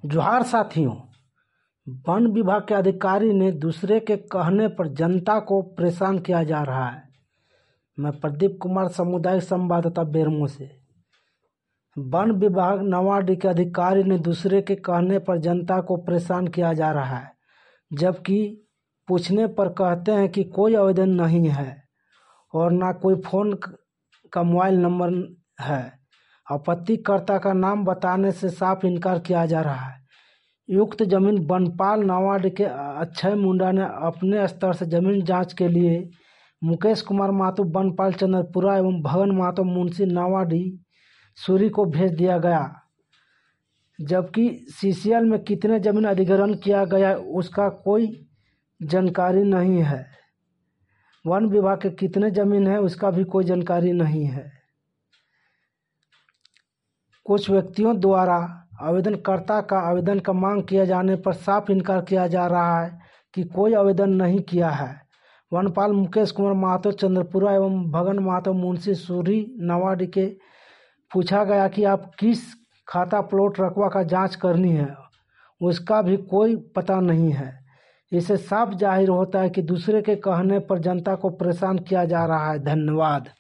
जोहार साथियों, वन विभाग के अधिकारी ने दूसरे के कहने पर जनता को परेशान किया जा रहा है। मैं प्रदीप कुमार, सामुदायिक संवाददाता बेरमो से। वन विभाग नवाडी के अधिकारी ने दूसरे के कहने पर जनता को परेशान किया जा रहा है, जबकि पूछने पर कहते हैं कि कोई आवेदन नहीं है और ना कोई फ़ोन का मोबाइल नंबर है। आपत्तिकर्ता का नाम बताने से साफ इनकार किया जा रहा है। युक्त जमीन बनपाल नवाडी के अक्षय मुंडा ने अपने स्तर से जमीन जांच के लिए मुकेश कुमार महतो बनपाल चंद्रपुरा एवं भगन महतो मुंशी नवाडी सूरी को भेज दिया गया, जबकि सीसीएल में कितने जमीन अधिग्रहण किया गया उसका कोई जानकारी नहीं है। वन विभाग के कितने जमीन है उसका भी कोई जानकारी नहीं है। कुछ व्यक्तियों द्वारा आवेदनकर्ता का आवेदन का मांग किए जाने पर साफ इनकार किया जा रहा है कि कोई आवेदन नहीं किया है। वनपाल मुकेश कुमार महतो चंद्रपुरा एवं भगन महतो मुंशी सूरी नवाडी के पूछा गया कि आप किस खाता प्लॉट रकबा का जांच करनी है, उसका भी कोई पता नहीं है। इससे साफ जाहिर होता है कि दूसरे के कहने पर जनता को परेशान किया जा रहा है। धन्यवाद।